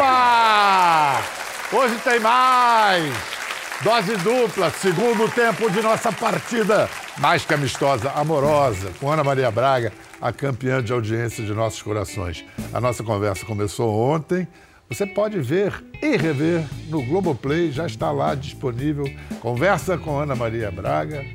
Opa! Hoje tem mais! Dose dupla, segundo tempo de nossa partida mais que amistosa, amorosa, com Ana Maria Braga, a campeã de audiência de nossos corações. A nossa conversa começou ontem. Você pode ver e rever no Globoplay, já está lá disponível. Conversa com Ana Maria Braga,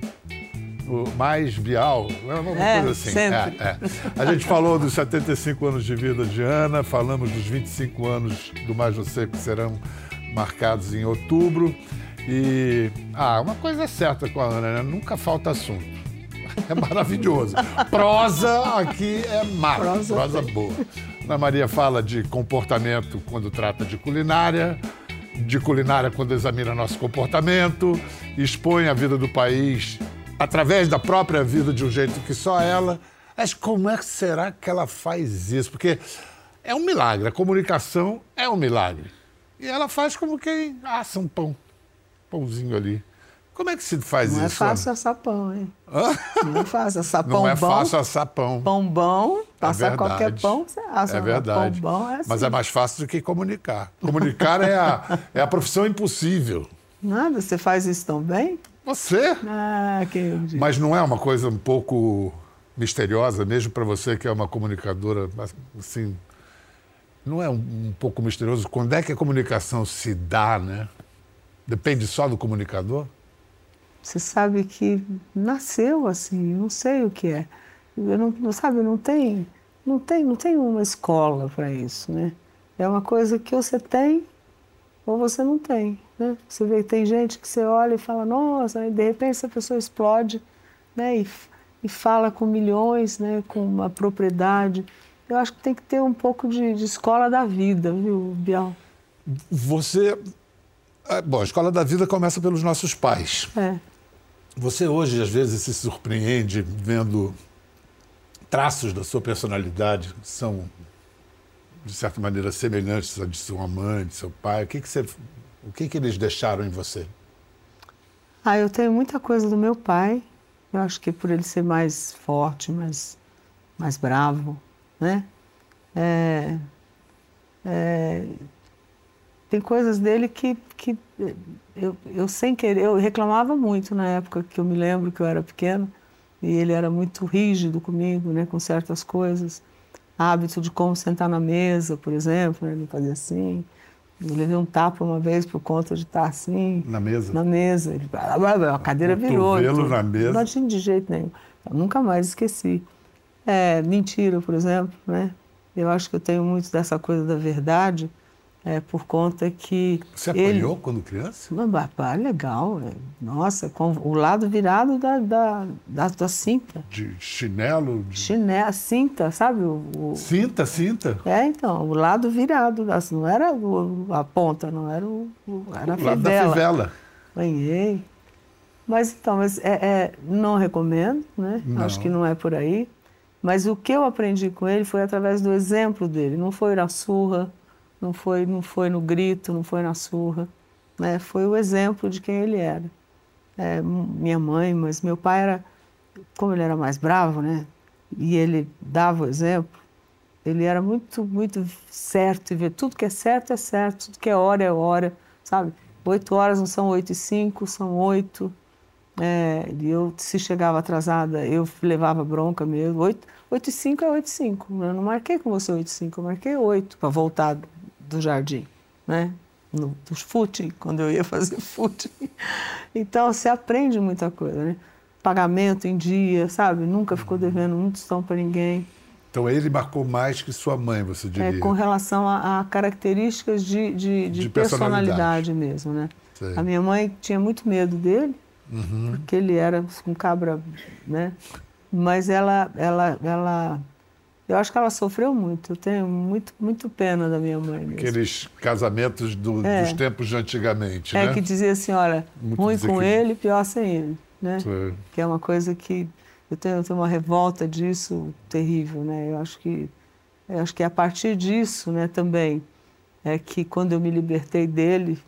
o mais Bial, uma coisa assim. Sempre. A gente falou dos 75 anos de vida de Ana, falamos dos 25 anos do Mais Você, que serão marcados em outubro. E, uma coisa é certa com a Ana, né? Nunca falta assunto. É maravilhoso. Prosa aqui é massa, prosa boa. Ana Maria fala de comportamento quando trata de culinária quando examina nosso comportamento, expõe a vida do país através da própria vida de um jeito que só ela. Mas como é que será que ela faz isso? Porque é um milagre, a comunicação é um milagre. E ela faz como quem assa um pãozinho ali. Como é que se faz isso? Não é fácil assar pão, hein? Não é fácil assar pão bom. Não é fácil assar pão. Pão bom, passar qualquer pão, você assa. É verdade. Pão bom é assim. Mas é mais fácil do que comunicar. Comunicar é a profissão impossível. Nada, você faz isso tão bem? Você? Mas não é uma coisa um pouco misteriosa, mesmo para você que é uma comunicadora, assim, não é um pouco misterioso? Quando é que a comunicação se dá, né? Depende só do comunicador? Você sabe que nasceu assim, não sei o que é. Eu não tem uma escola para isso, né? É uma coisa que ou você tem ou você não tem, né? Você vê que tem gente que você olha e fala, nossa, e de repente essa pessoa explode, né? E fala com milhões, né? Com uma propriedade. Eu acho que tem que ter um pouco de escola da vida, viu, Bial? Bom, a escola da vida começa pelos nossos pais. Você hoje, às vezes, se surpreende vendo traços da sua personalidade que são, de certa maneira, semelhantes à de sua mãe, de seu pai. O que eles deixaram em você? Eu tenho muita coisa do meu pai. Eu acho que por ele ser mais forte, mais bravo, né? Tem coisas dele que eu sem querer, eu reclamava muito na época que eu me lembro que eu era pequena, e ele era muito rígido comigo, né, com certas coisas. Hábito de como sentar na mesa, por exemplo, né, ele fazia assim. Eu levei um tapa uma vez por conta de estar assim. Na mesa? Na mesa. A cadeira virou. Cotovelo na mesa? Não tinha de jeito nenhum. Eu nunca mais esqueci. Mentira, por exemplo, né? Eu acho que eu tenho muito dessa coisa da verdade, por conta que... Você apanhou quando criança? Legal. Nossa, com o lado virado da cinta. De chinelo? Chinelo, cinta, sabe? Cinta? Então, o lado virado. Não era a ponta, não era era a fivela. Lado da fivela. Apanhei. Mas não recomendo, né? Não. Acho que não é por aí. Mas o que eu aprendi com ele foi através do exemplo dele. Não foi na surra, não foi no grito, não foi na surra, né? Foi o exemplo de quem ele era. Minha mãe, mas meu pai era, como ele era mais bravo, né? E ele dava o exemplo, ele era muito, muito certo, e ver tudo que é certo, tudo que é hora, sabe? 8 horas não são 8h05, são 8. E eu, se chegava atrasada, eu levava bronca mesmo. 8h05 é 8h05. Eu não marquei com você 8h05, eu marquei 8 para voltar do jardim, né? Dos footing, quando eu ia fazer footing. Então, você aprende muita coisa, né? Pagamento em dia, sabe? Nunca ficou devendo um tostão para ninguém. Então, ele marcou mais que sua mãe, você diria? Com relação a características de personalidade mesmo, né? Sei. A minha mãe tinha muito medo dele, porque ele era um cabra, né? Mas eu acho que ela sofreu muito. Eu tenho muito pena da minha mãe mesmo. Aqueles casamentos dos tempos de antigamente, né? Que dizia assim, olha, muito ruim com ele, pior sem ele, né? Sim. Que é uma coisa que eu tenho uma revolta disso terrível, né? Eu acho que a partir disso, né, também, que quando eu me libertei dele,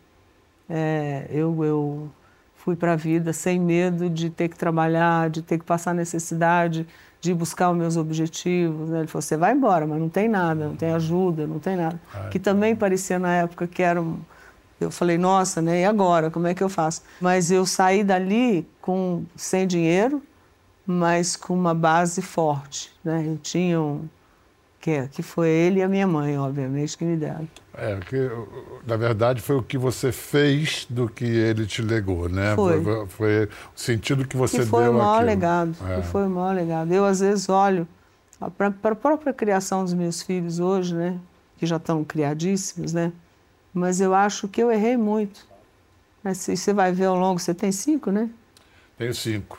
eu fui para a vida sem medo de ter que trabalhar, de ter que passar necessidade, de buscar os meus objetivos, né? Ele falou, você vai embora, mas não tem nada, não tem ajuda, não tem nada. Que também parecia na época que era eu falei, nossa, né? E agora? Como é que eu faço? Mas eu saí dali sem dinheiro, mas com uma base forte, né? Eu tinha que foi ele e a minha mãe, obviamente, que me deram. Na verdade, foi o que você fez do que ele te legou, né? Foi o sentido que você deu àquilo. Que foi o maior legado, que foi o maior legado. Eu, às vezes, olho para a própria criação dos meus filhos hoje, né? Que já estão criadíssimos, né? Mas eu acho que eu errei muito. Mas se você vai ver ao longo, você tem 5, né? Tenho 5.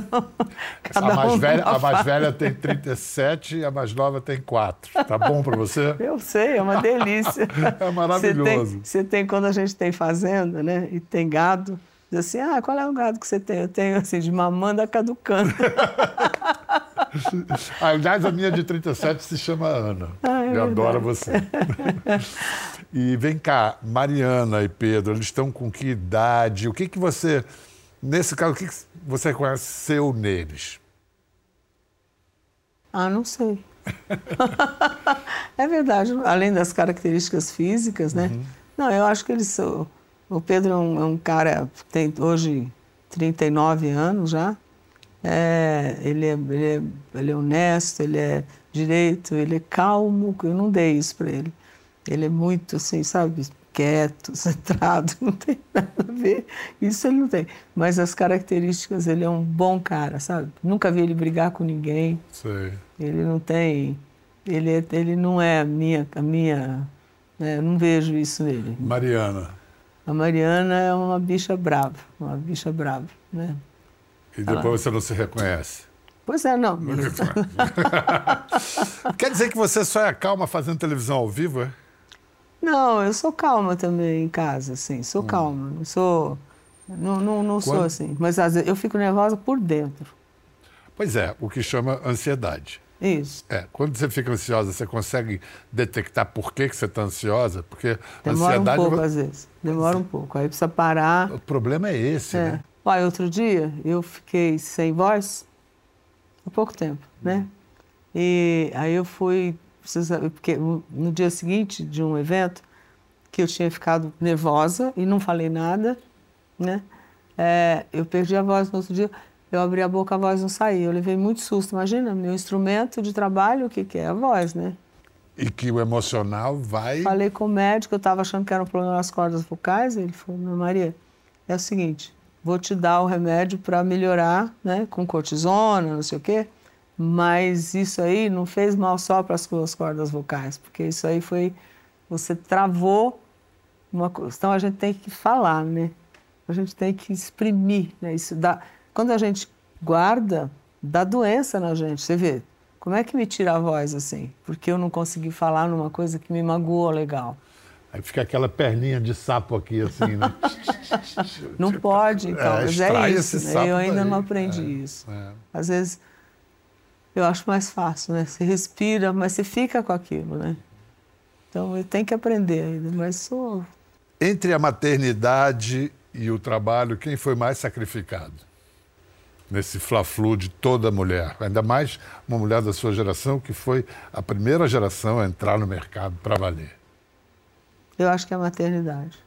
A mais velha tem 37 e a mais nova tem 4. Tá bom para você? Eu sei, é uma delícia. É maravilhoso. Você tem, quando a gente tem fazenda, né? E tem gado, diz assim, qual é o gado que você tem? Eu tenho, assim, de mamanda caducando. Aliás, a minha de 37 se chama Ana. Eu adoro você. E vem cá, Mariana e Pedro, eles estão com que idade? O que você, nesse caso, o que você conheceu neles? Não sei. É verdade, além das características físicas, né? Não, eu acho que eles são... O Pedro é um cara que tem hoje 39 anos já. Ele é honesto, ele é direito, ele é calmo. Eu não dei isso para ele. Ele é muito, assim, sabe, quieto, centrado, não tem nada a ver. Isso ele não tem. Mas as características, ele é um bom cara, sabe? Nunca vi ele brigar com ninguém. Sei. Ele não tem... Ele não é a minha eu não vejo isso nele. Mariana. A Mariana é uma bicha brava, né? E depois você não se reconhece? Pois é, não. Quer dizer que você só é calma fazendo televisão ao vivo, é? Não, eu sou calma também em casa, assim. Sou calma. Não sou... Não sou assim. Mas às vezes eu fico nervosa por dentro. Pois é, o que chama ansiedade. Isso. Quando você fica ansiosa, você consegue detectar por que você está ansiosa? Porque demora ansiedade... um pouco, às vezes. Demora um pouco. Aí precisa parar. O problema é esse, né? Olha, outro dia eu fiquei sem voz há pouco tempo, né? E aí eu fui... Porque no dia seguinte de um evento, que eu tinha ficado nervosa e não falei nada, né? Eu perdi a voz no outro dia. Eu abri a boca, a voz não saía. Eu levei muito susto. Imagina, meu instrumento de trabalho, o que é? A voz, né? E que o emocional vai... Falei com o médico, eu estava achando que era um problema nas cordas vocais. Ele falou, Maria, é o seguinte, vou te dar o remédio para melhorar, né? Com cortisona, não sei o quê. Mas isso aí não fez mal só para as suas cordas vocais, porque isso aí foi... Você travou uma coisa. Então a gente tem que falar, né? A gente tem que exprimir, né? Isso dá... Quando a gente guarda, dá doença na gente. Você vê, como é que me tira a voz assim? Porque eu não consegui falar numa coisa que me magoou legal. Aí fica aquela perninha de sapo aqui, assim, né? Não pode, então. Mas é isso, né? Eu ainda daí. não aprendi isso. Às vezes, eu acho mais fácil, né? Você respira, mas você fica com aquilo, né? Então, eu tenho que aprender ainda, mas sou... Entre a maternidade e o trabalho, quem foi mais sacrificado? Nesse fla-flu de toda mulher, ainda mais uma mulher da sua geração, que foi a primeira geração a entrar no mercado para valer. Eu acho que é a maternidade.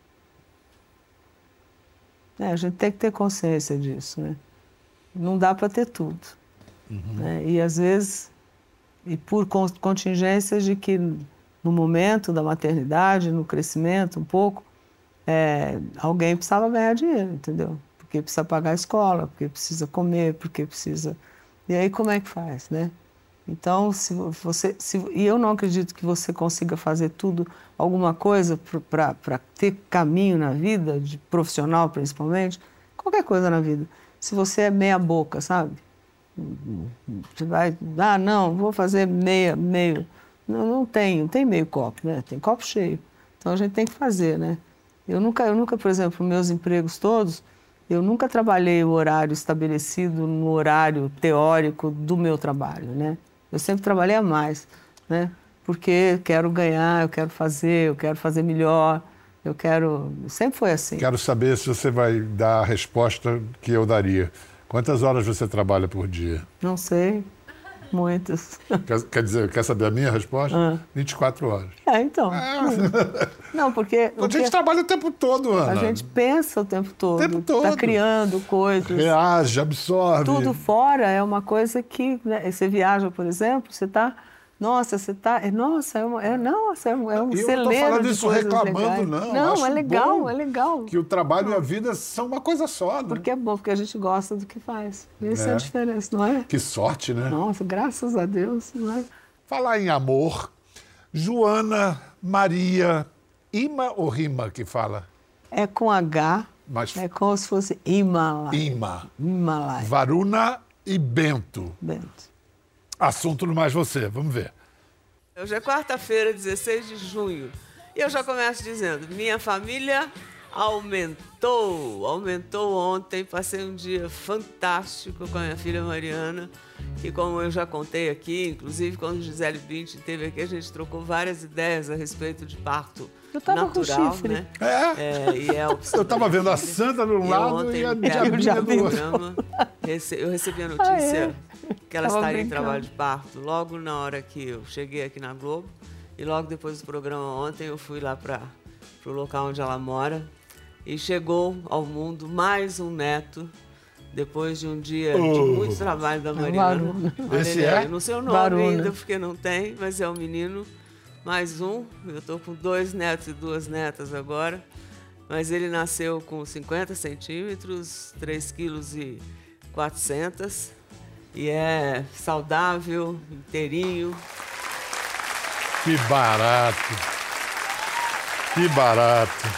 A gente tem que ter consciência disso, né? Não dá para ter tudo. Né? E às vezes, e por contingências de que no momento da maternidade, no crescimento um pouco, alguém precisava ganhar dinheiro, entendeu? Porque precisa pagar a escola, porque precisa comer, porque precisa... E aí como é que faz, né? Então, e eu não acredito que você consiga fazer tudo, alguma coisa para ter caminho na vida, de profissional principalmente, qualquer coisa na vida. Se você é meia boca, sabe? Você vai, não, vou fazer meio. Não tem meio copo, né? Tem copo cheio. Então a gente tem que fazer, né? Eu nunca, por exemplo, meus empregos todos, eu nunca trabalhei o horário estabelecido no horário teórico do meu trabalho, né? Eu sempre trabalhei a mais, né? Porque quero ganhar, eu quero fazer melhor, sempre foi assim. Quero saber se você vai dar a resposta que eu daria. Quantas horas você trabalha por dia? Não sei. Muitas. Quer dizer, quer saber a minha resposta? 24 horas. Então. Não, porque... A gente trabalha o tempo todo, Ana. A gente pensa o tempo todo. O tempo todo. Está criando coisas. Reage, absorve. Tudo fora é uma coisa que... Né, você viaja, por exemplo, você está... Nossa, você está... Nossa, é um celeiro de coisas legais. Eu não estou falando isso reclamando, não. Não, acho é legal, é legal. Que o trabalho e a vida são uma coisa só, né? Porque é bom, porque a gente gosta do que faz. Essa é a diferença, não é? Que sorte, né? Nossa, graças a Deus, não é? Falar em amor, Joana Maria, Ima ou Rima que fala? É com H, mas é como se fosse Himalaia. Himalaia. Varuna e Bento. Assunto no Mais Você, vamos ver. Hoje é quarta-feira, 16 de junho, e eu já começo dizendo, minha família aumentou ontem, passei um dia fantástico com a minha filha Mariana, que como eu já contei aqui, inclusive quando Gisele Bündchen esteve aqui, a gente trocou várias ideias a respeito de parto natural, com né? Eu estava vendo a Sandra de um lado e a Diabinha do outro. Eu recebi a notícia que ela estaria em trabalho de parto logo na hora que eu cheguei aqui na Globo, e logo depois do programa ontem eu fui lá para o local onde ela mora, e chegou ao mundo mais um neto, depois de um dia de muito trabalho da Mariana. Esse é? Eu não sei o nome ainda, porque não tem, mas é um menino, mais um. Eu estou com 2 netos e 2 netas agora, mas ele nasceu com 50 centímetros, 3,4 kg, e é saudável, inteirinho. Que barato! Que barato!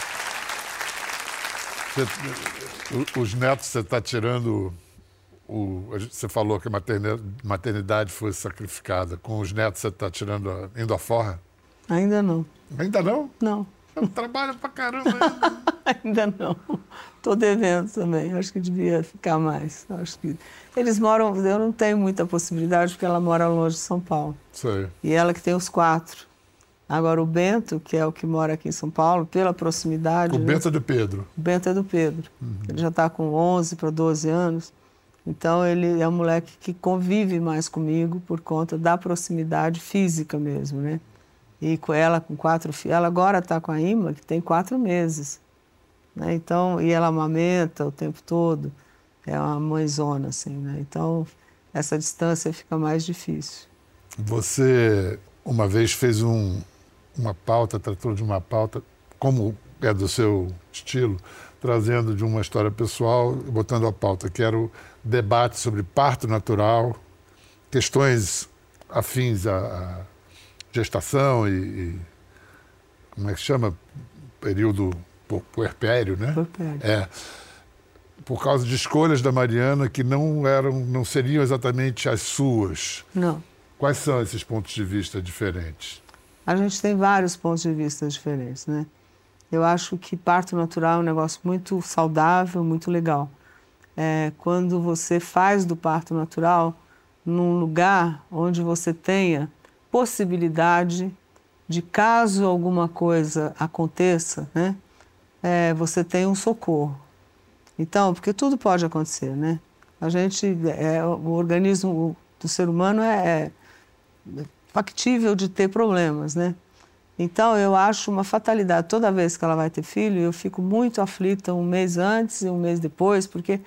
Os netos você está tirando... Você falou que a maternidade foi sacrificada. Com os netos você está indo à forra? Ainda não. Ainda não? Não. Eu trabalho pra caramba ainda. Ainda não. Estou devendo também. Acho que devia ficar mais. Acho que eles moram... Eu não tenho muita possibilidade, porque ela mora longe de São Paulo. Sei. E ela que tem os 4. Agora, o Bento, que é o que mora aqui em São Paulo, pela proximidade... O Bento é do Pedro. O Bento é do Pedro. Ele já está com 11 para 12 anos. Então, ele é um moleque que convive mais comigo por conta da proximidade física mesmo, né? E com ela, com 4 filhos... Ela agora está com a Ima, que tem 4 meses. Né? Então, e ela amamenta o tempo todo. É uma mãezona, assim, né? Então, essa distância fica mais difícil. Você, uma vez, fez uma pauta, tratou de uma pauta, como é do seu estilo, trazendo de uma história pessoal e botando a pauta, que era o debate sobre parto natural, questões afins à gestação e como é que chama? Período puerpério, né? Puerpério. Por causa de escolhas da Mariana que não seriam exatamente as suas. Não. Quais são esses pontos de vista diferentes? A gente tem vários pontos de vista diferentes, né? Eu acho que parto natural é um negócio muito saudável, muito legal. Quando você faz do parto natural num lugar onde você tenha possibilidade de, caso alguma coisa aconteça, né? Você tem um socorro. Então, porque tudo pode acontecer, né? O organismo do ser humano é factível de ter problemas, né? Então, eu acho uma fatalidade. Toda vez que ela vai ter filho, eu fico muito aflita um mês antes e um mês depois, porque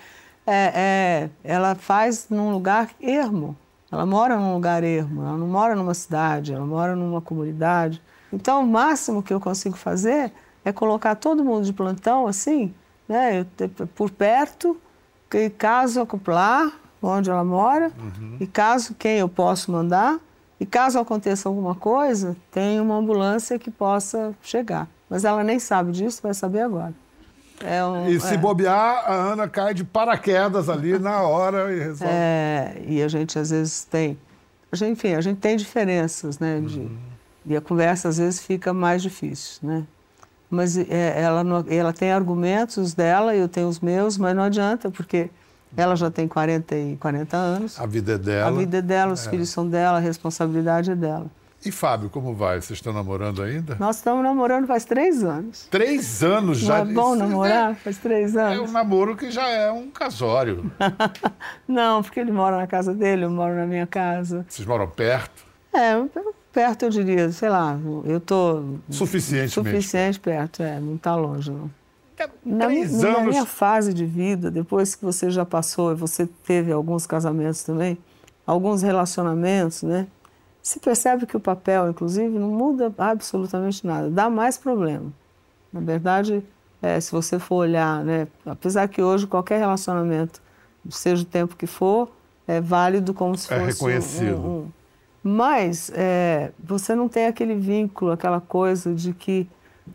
ela faz num lugar ermo. Ela mora num lugar ermo, ela não mora numa cidade, ela mora numa comunidade. Então, o máximo que eu consigo fazer é colocar todo mundo de plantão, assim, né, por perto, e caso acoplar, onde ela mora, e caso quem eu posso mandar, e caso aconteça alguma coisa, tem uma ambulância que possa chegar. Mas ela nem sabe disso, vai saber agora. E se bobear, a Ana cai de paraquedas ali na hora e resolve. E a gente às vezes tem... Enfim, a gente tem diferenças, né? E a conversa às vezes fica mais difícil, né? Mas ela tem argumentos dela, eu tenho os meus, mas não adianta, porque ela já tem 40 anos. A vida é dela. A vida é dela, os filhos são dela, a responsabilidade é dela. E Fábio, como vai? Vocês estão namorando ainda? Nós estamos namorando faz 3 anos. 3 anos já? Não é bom namorar? Faz 3 anos. É um namoro que já é um casório. Não, porque ele mora na casa dele, eu moro na minha casa. Vocês moram perto? Perto eu diria, sei lá, eu estou... Suficiente perto, não está longe, não. 3 Na anos... minha fase de vida, depois que você já passou e você teve alguns casamentos também, alguns relacionamentos, né? Se percebe que o papel, inclusive, não muda absolutamente nada, dá mais problema. Na verdade, se você for olhar, né, apesar que hoje qualquer relacionamento, seja o tempo que for, é válido como se fosse... É reconhecido. Mas você não tem aquele vínculo, aquela coisa de que...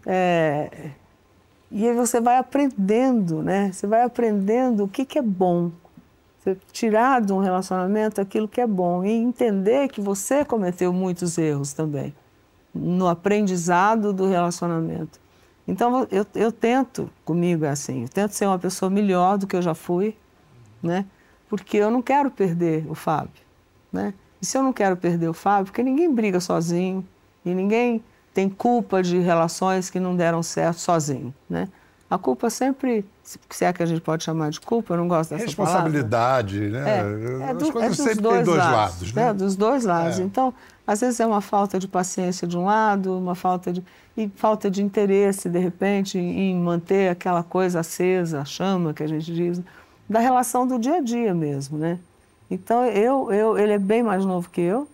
E aí você vai aprendendo, né? Você vai aprendendo o que é bom. Tirar de um relacionamento aquilo que é bom e entender que você cometeu muitos erros também no aprendizado do relacionamento. Então, eu tento, comigo é assim, eu tento ser uma pessoa melhor do que eu já fui, né? Porque eu não quero perder o Fábio, né? E se eu não quero perder o Fábio, porque ninguém briga sozinho e ninguém tem culpa de relações que não deram certo sozinho, né? A culpa sempre, se é que a gente pode chamar de culpa, eu não gosto dessa responsabilidade, palavra. Né? As coisas sempre têm dois lados, né? Dos dois lados. Então, às vezes é uma falta de paciência de um lado, uma falta de interesse, de repente, em manter aquela coisa acesa, a chama que a gente diz, da relação do dia a dia mesmo, né? Então, ele é bem mais novo que eu,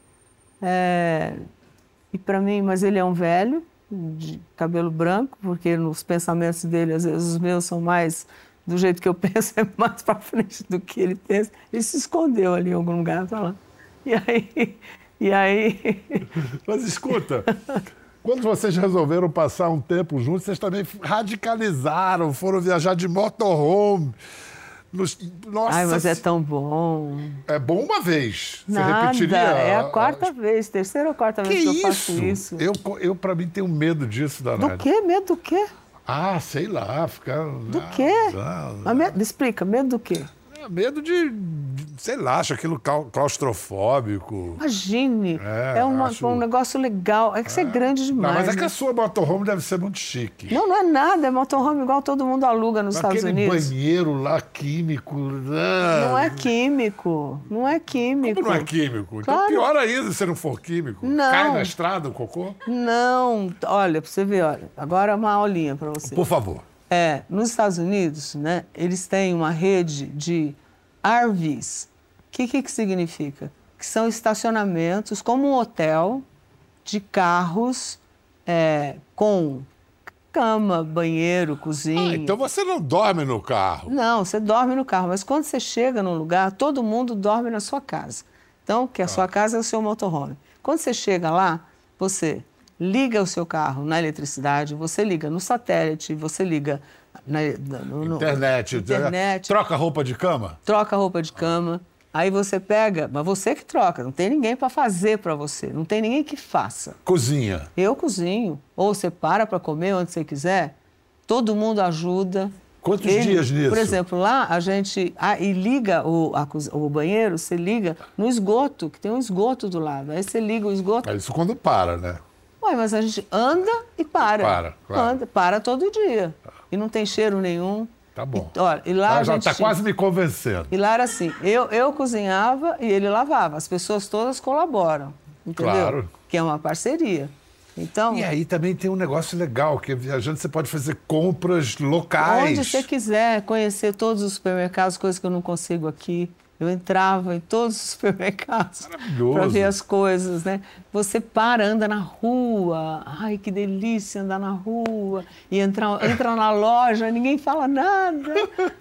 e para mim, mas ele é um velho, de cabelo branco, porque nos pensamentos dele, às vezes os meus são mais, do jeito que eu penso, é mais para frente do que ele pensa. Ele se escondeu ali em algum lugar, tá lá. E aí... Mas escuta, quando vocês resolveram passar um tempo juntos, vocês também radicalizaram, foram viajar de motorhome. Nossa, ai, mas é tão bom. É bom uma vez. Você Nada, repetiria? É a quarta vez, terceira ou quarta vez que eu faço isso. Eu para mim, tenho medo disso, danado. Do quê? Medo do quê? Ah, sei lá, ficar... Do quê? Explica, medo do quê? Medo de, sei lá, acho aquilo claustrofóbico. Imagine, um negócio legal. É que você é grande demais. Não, mas é que a sua motorhome deve ser muito chique. Não é nada, é motorhome igual todo mundo aluga nos Estados Unidos. Aquele banheiro lá químico. Não é químico, não é químico. Como não é químico? Claro. Então pior ainda se não for químico. Não. Cai na estrada o cocô? Não, olha, pra você ver, olha, agora uma aulinha para você. Por favor. Nos Estados Unidos, né, eles têm uma rede de RVs. O que significa? Que são estacionamentos, como um hotel, de carros com cama, banheiro, cozinha. Então você não dorme no carro? Não, você dorme no carro, mas quando você chega num lugar, todo mundo dorme na sua casa. Então, que a sua casa é o seu motorhome. Quando você chega lá, você liga o seu carro na eletricidade, você liga no satélite, você liga no internet. Troca roupa de cama? Troca roupa de cama. Aí você pega, mas você que troca, não tem ninguém para fazer para você, não tem ninguém que faça. Cozinha? Eu cozinho. Ou você para comer onde você quiser, todo mundo ajuda. Quantos dias nisso? Por exemplo, lá a gente... e liga o banheiro, você liga no esgoto, que tem um esgoto do lado. Aí você liga o esgoto... Isso quando para, né? Ué, mas a gente anda e para. Claro. Para todo dia. E não tem cheiro nenhum. Tá bom. E lá já está quase me convencendo. E lá era assim, eu cozinhava e ele lavava. As pessoas todas colaboram, entendeu? Claro. Que é uma parceria. Então, e aí também tem um negócio legal, que viajando você pode fazer compras locais. Onde você quiser, conhecer todos os supermercados, coisas que eu não consigo aqui. Eu entrava em todos os supermercados para ver as coisas, né? Você anda na rua, ai, que delícia andar na rua, e entra na loja, ninguém fala nada.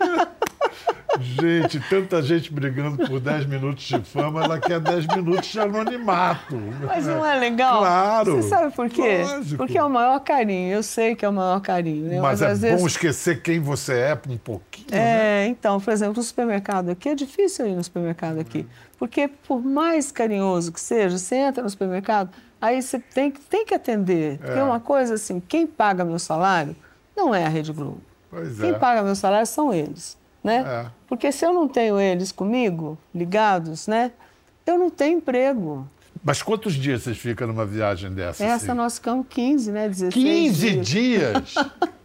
Gente, tanta gente brigando por 10 minutos de fama, ela quer 10 minutos de anonimato. Mas não é legal? Claro. Você sabe por quê? Lógico. Porque é o maior carinho, eu sei que é o maior carinho. Né? Mas às bom vezes... esquecer quem você é um pouquinho, né? Então, por exemplo, no supermercado aqui, é difícil ir no supermercado aqui. Porque por mais carinhoso que seja, você entra no supermercado, aí você tem que atender. Porque uma coisa assim, quem paga meu salário não é a Rede Globo. Quem paga meu salário são eles. Né? Porque se eu não tenho eles comigo, ligados, né, eu não tenho emprego. Mas quantos dias vocês ficam numa viagem dessa? Essa assim? nós ficamos 15, né? 16 15 dias?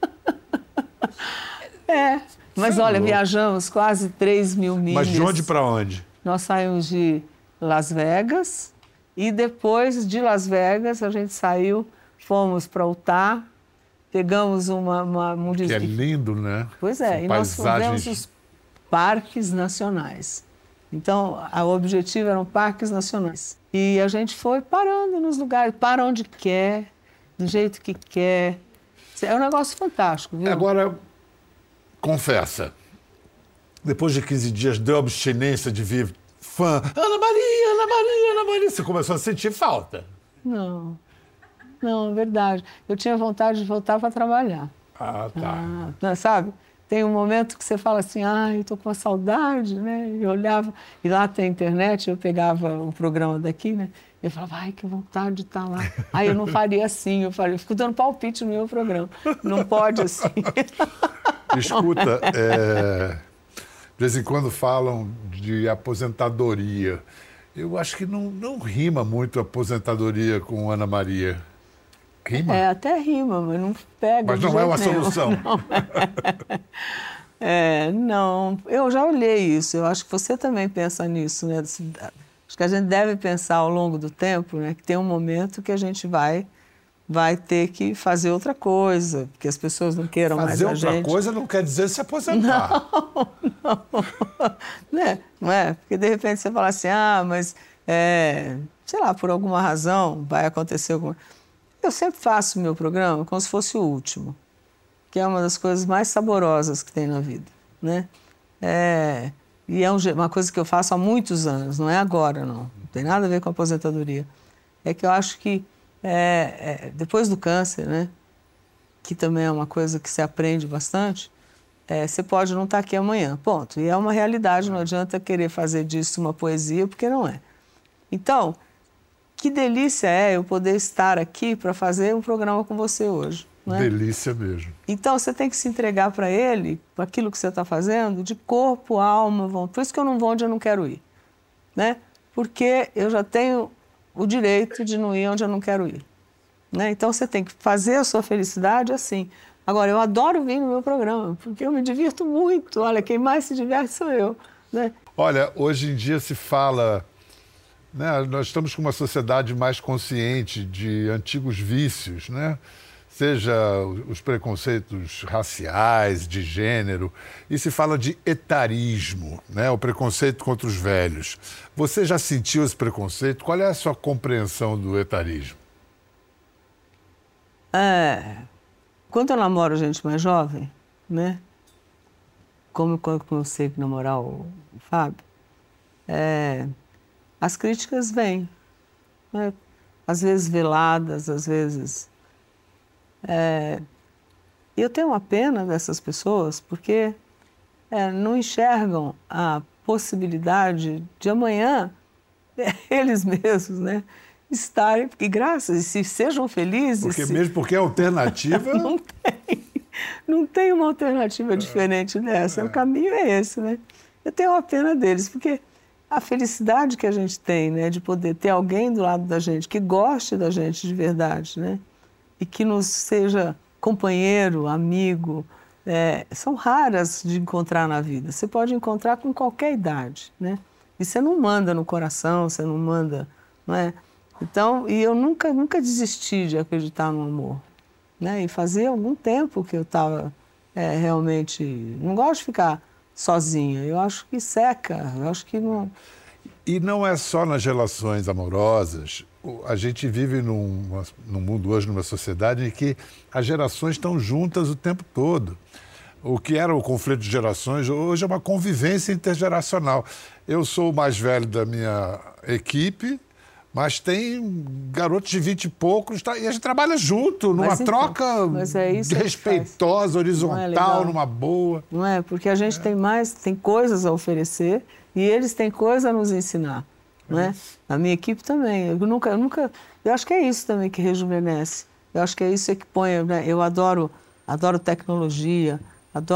Mas olha, viajamos quase 3 mil milhas. Mas de onde para onde? Nós saímos de Las Vegas e depois de Las Vegas a gente saiu, fomos para Utah, pegamos um Que é lindo, né? Pois é, São e nós paisagens... fizemos os parques nacionais. Então, o objetivo eram parques nacionais. E a gente foi parando nos lugares, para onde quer, do jeito que quer. É um negócio fantástico, viu? Agora, confessa, depois de 15 dias deu abstinência de vir fã. Ana Maria, Ana Maria, Ana Maria. Você começou a sentir falta? Não, é verdade. Eu tinha vontade de voltar para trabalhar. Ah, tá. Sabe? Tem um momento que você fala assim, eu estou com uma saudade, né? Eu olhava, e lá tem internet, eu pegava o programa daqui, né? Eu falava, ai, que vontade de estar lá. Aí eu não faria assim, eu fico dando palpite no meu programa. Não pode assim. Escuta, de vez em quando falam de aposentadoria. Eu acho que não rima muito aposentadoria com Ana Maria. Rima? Até rima, mas não pega. Mas não é uma solução. Não, eu já olhei isso. Eu acho que você também pensa nisso, né? Acho que a gente deve pensar ao longo do tempo, né? Que tem um momento que a gente vai ter que fazer outra coisa, porque as pessoas não queiram mais a gente. Fazer outra coisa não quer dizer se aposentar. Não. Não é? Porque de repente você fala assim, mas, sei lá, por alguma razão vai acontecer alguma... Eu sempre faço o meu programa como se fosse o último, que é uma das coisas mais saborosas que tem na vida, né? E é uma coisa que eu faço há muitos anos, não é agora, não tem nada a ver com a aposentadoria. É que eu acho que depois do câncer, né, que também é uma coisa que se aprende bastante, você pode não estar aqui amanhã, ponto. E é uma realidade, não adianta querer fazer disso uma poesia, porque não é. Então, que delícia eu poder estar aqui para fazer um programa com você hoje. Né? Delícia mesmo. Então, você tem que se entregar para ele, para aquilo que você está fazendo, de corpo, alma, vontade. Por isso que eu não vou onde eu não quero ir. Né? Porque eu já tenho o direito de não ir onde eu não quero ir. Né? Então, você tem que fazer a sua felicidade assim. Agora, eu adoro vir no meu programa, porque eu me divirto muito. Olha, quem mais se diverte sou eu. Né? Olha, hoje em dia se fala... Né, nós estamos com uma sociedade mais consciente de antigos vícios, né? Seja os preconceitos raciais, de gênero, e se fala de etarismo, né? O preconceito contra os velhos. Você já sentiu esse preconceito? Qual é a sua compreensão do etarismo? Quando eu namoro gente mais jovem, né? Como eu comecei a namorar o Fábio, as críticas vêm, né? Às vezes veladas, às vezes... Eu tenho uma pena dessas pessoas porque não enxergam a possibilidade de amanhã eles mesmos, né, estarem, e graças, e se sejam felizes... Mesmo porque a alternativa... Não tem uma alternativa diferente dessa, o caminho é esse, né? Eu tenho uma pena deles, porque... A felicidade que a gente tem, né, de poder ter alguém do lado da gente que goste da gente de verdade, né, e que nos seja companheiro, amigo, são raras de encontrar na vida. Você pode encontrar com qualquer idade, né, e você não manda no coração, você não manda, não é? Então, e eu nunca desisti de acreditar no amor, né, e fazia algum tempo que eu estava realmente, não gosto de ficar sozinha, eu acho que seca, eu acho que não... E não é só nas relações amorosas. A gente vive num mundo hoje, numa sociedade em que as gerações estão juntas o tempo todo. O que era o conflito de gerações, hoje é uma convivência intergeracional. Eu sou o mais velho da minha equipe, mas tem garotos de 20 e poucos, e a gente trabalha junto, numa troca respeitosa, horizontal, numa boa. Não é? Porque a gente tem coisas a oferecer e eles têm coisas a nos ensinar. Não é? A minha equipe também. Eu acho que é isso também que rejuvenesce. Eu acho que é isso que põe... Né? Eu adoro tecnologia,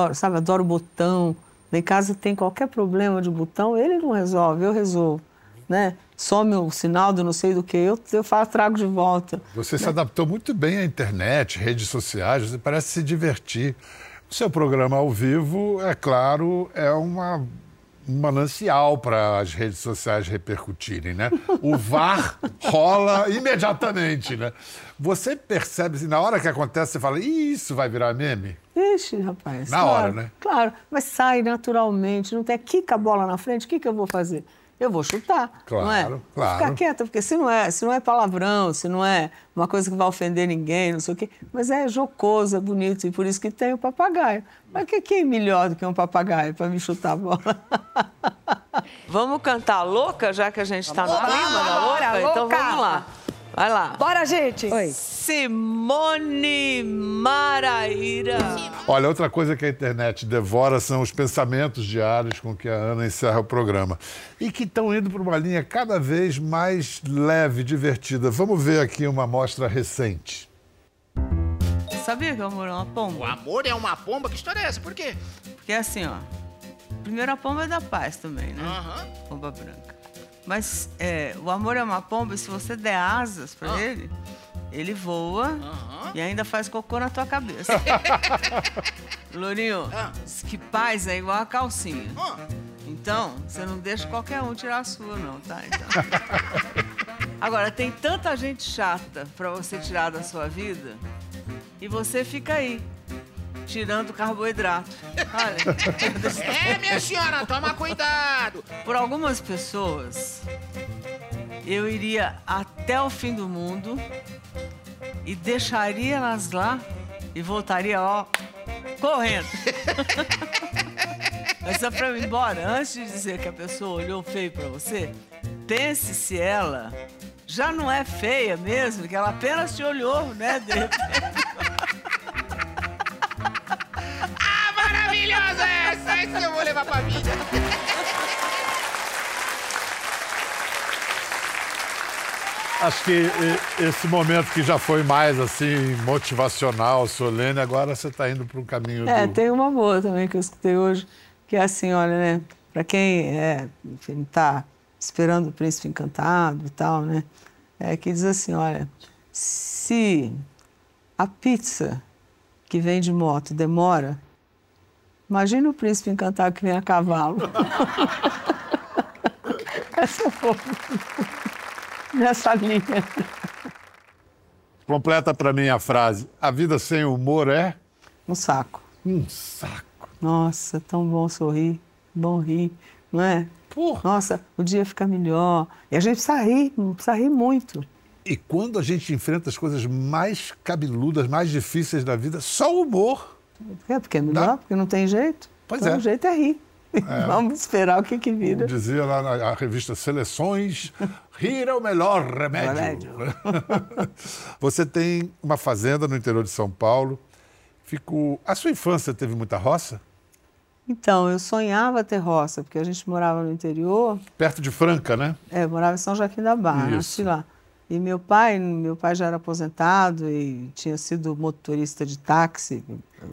adoro botão. Lá em casa tem qualquer problema de botão, ele não resolve, eu resolvo. né? Some o sinal do não sei do que, eu trago de volta. Você se adaptou muito bem à internet, redes sociais, você parece se divertir. O seu programa ao vivo, é claro, é um manancial para as redes sociais repercutirem, né? O VAR rola imediatamente, né? Você percebe, assim, na hora que acontece, você fala, isso vai virar meme? Ixi, rapaz. Na hora, né? Claro, mas sai naturalmente, não tem quica a bola na frente, o que eu vou fazer? Eu vou chutar, claro, não é? Claro. Vou ficar quieta, porque se não é palavrão, se não é uma coisa que vai ofender ninguém, não sei o quê, mas é jocoso, é bonito, e por isso que tem o papagaio. Mas quem é melhor do que um papagaio para me chutar a bola? Vamos cantar Louca, já que a gente está no Oba, clima da bora, Louca? Então louca. vamos lá. Vai lá. Bora, gente! Oi. Simone Maraíra. Olha, outra coisa que a internet devora são os pensamentos diários com que a Ana encerra o programa. E que estão indo para uma linha cada vez mais leve, divertida. Vamos ver aqui uma amostra recente. Sabia que o amor é uma pomba? O amor é uma pomba? Que história é essa? Por quê? Porque assim, ó, primeiro a pomba é da paz também, né? Aham. Pomba branca. Mas o amor é uma pomba e se você der asas para ele voa e ainda faz cocô na tua cabeça. Lourinho, diz que paz é igual a calcinha. Então, você não deixa qualquer um tirar a sua, não, tá? Então. Agora, tem tanta gente chata para você tirar da sua vida e você fica aí, tirando carboidrato. Olha. Minha senhora, toma cuidado. Por algumas pessoas, eu iria até o fim do mundo e deixaria elas lá e voltaria, ó, correndo. Mas só pra eu ir embora, antes de dizer que a pessoa olhou feio pra você, pense se ela já não é feia mesmo, que ela apenas te olhou, né, de repente. Maravilhosa essa! Essa eu vou levar pra vida. Acho que esse momento que já foi mais, assim, motivacional, solene, agora você está indo para um caminho Tem uma boa também que eu escutei hoje, que é assim, olha, né, para quem está esperando o Príncipe Encantado e tal, né, que diz assim, olha, se a pizza que vem de moto demora, imagina o Príncipe Encantado que vem a cavalo. Essa foi nessa linha. Completa para mim a frase. A vida sem humor é? Um saco. Um saco. Nossa, tão bom sorrir, bom rir, não é? Porra. Nossa, o dia fica melhor. E a gente precisa rir muito. E quando a gente enfrenta as coisas mais cabeludas, mais difíceis da vida, só o humor. Porque é melhor, porque não tem jeito. Pois então, é. O jeito é rir. Vamos esperar o que vira. Como dizia lá na revista Seleções, rir é o melhor remédio. Você tem uma fazenda no interior de São Paulo. A sua infância teve muita roça? Então, eu sonhava ter roça, porque a gente morava no interior. Perto de Franca, né? Eu morava em São Joaquim da Barra, nasci lá. E meu pai já era aposentado e tinha sido motorista de táxi,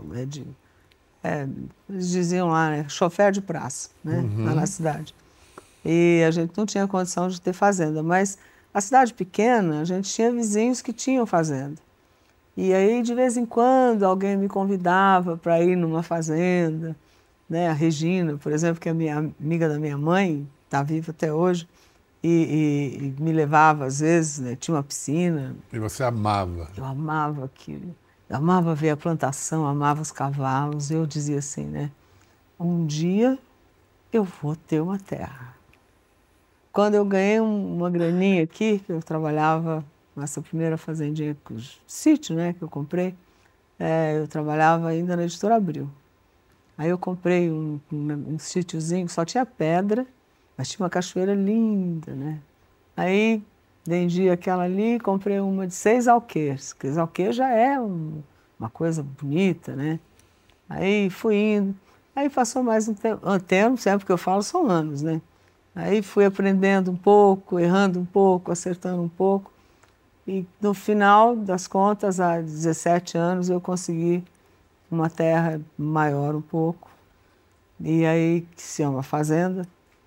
eles diziam lá, né, chofer de praça, né, lá na cidade. E a gente não tinha condição de ter fazenda, mas a cidade pequena, a gente tinha vizinhos que tinham fazenda. E aí, de vez em quando, alguém me convidava para ir numa fazenda, né, a Regina, por exemplo, que é amiga da minha mãe, está viva até hoje, e me levava às vezes, né, tinha uma piscina. E você amava? Eu amava aquilo. Eu amava ver a plantação, amava os cavalos. Eu dizia assim, né? Um dia eu vou ter uma terra. Quando eu ganhei uma graninha aqui, eu trabalhava nessa primeira fazendinha, sítio, né, que eu comprei, eu trabalhava ainda na Editora Abril. Aí eu comprei um sítiozinho que só tinha pedra, mas tinha uma cachoeira linda, né? Aí vendi aquela ali, comprei uma de 6 alqueires, porque 6 alqueires já é uma coisa bonita, né? Aí fui indo, aí passou mais um tempo, sempre que eu falo são anos, né? Aí fui aprendendo um pouco, errando um pouco, acertando um pouco, e no final das contas, há 17 anos, eu consegui uma terra maior um pouco, e aí que se chama fazenda,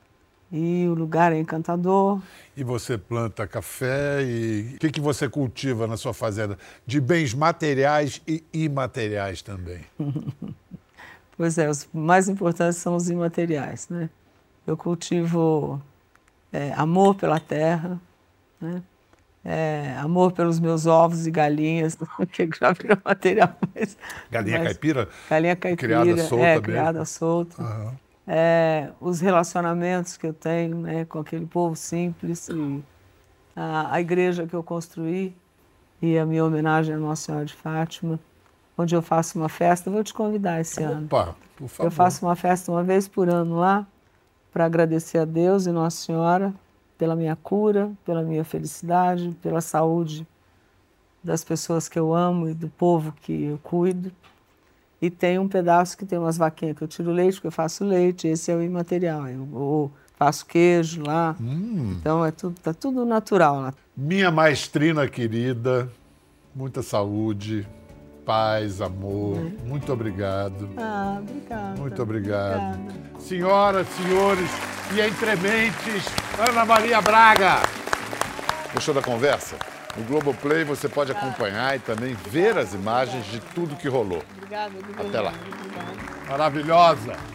E o lugar é encantador. E você planta café e o que você cultiva na sua fazenda? De bens materiais e imateriais também. Pois é, os mais importantes são os imateriais, né? Eu cultivo amor pela terra, né? Amor pelos meus ovos e galinhas, que já virou material. Galinha caipira? Galinha caipira, criada solta mesmo? Criada solta. Uhum. Os relacionamentos que eu tenho, né, com aquele povo simples, e a igreja que eu construí e a minha homenagem à Nossa Senhora de Fátima, onde eu faço uma festa. Vou te convidar esse ano. Opa, por favor. Eu faço uma festa uma vez por ano lá, para agradecer a Deus e Nossa Senhora pela minha cura, pela minha felicidade, pela saúde das pessoas que eu amo e do povo que eu cuido. E tem um pedaço que tem umas vaquinhas que eu tiro leite, porque eu faço leite, esse é o imaterial. Eu faço queijo lá, então tá tudo natural lá. Minha maestrina querida, muita saúde, paz, amor, muito obrigado. Obrigada. Muito obrigado. Obrigada. Senhoras, senhores e entrementes, Ana Maria Braga. Gostou da conversa? No Globoplay você pode acompanhar e também ver as imagens de tudo que rolou. Obrigada. Até lá. Obrigada. Maravilhosa.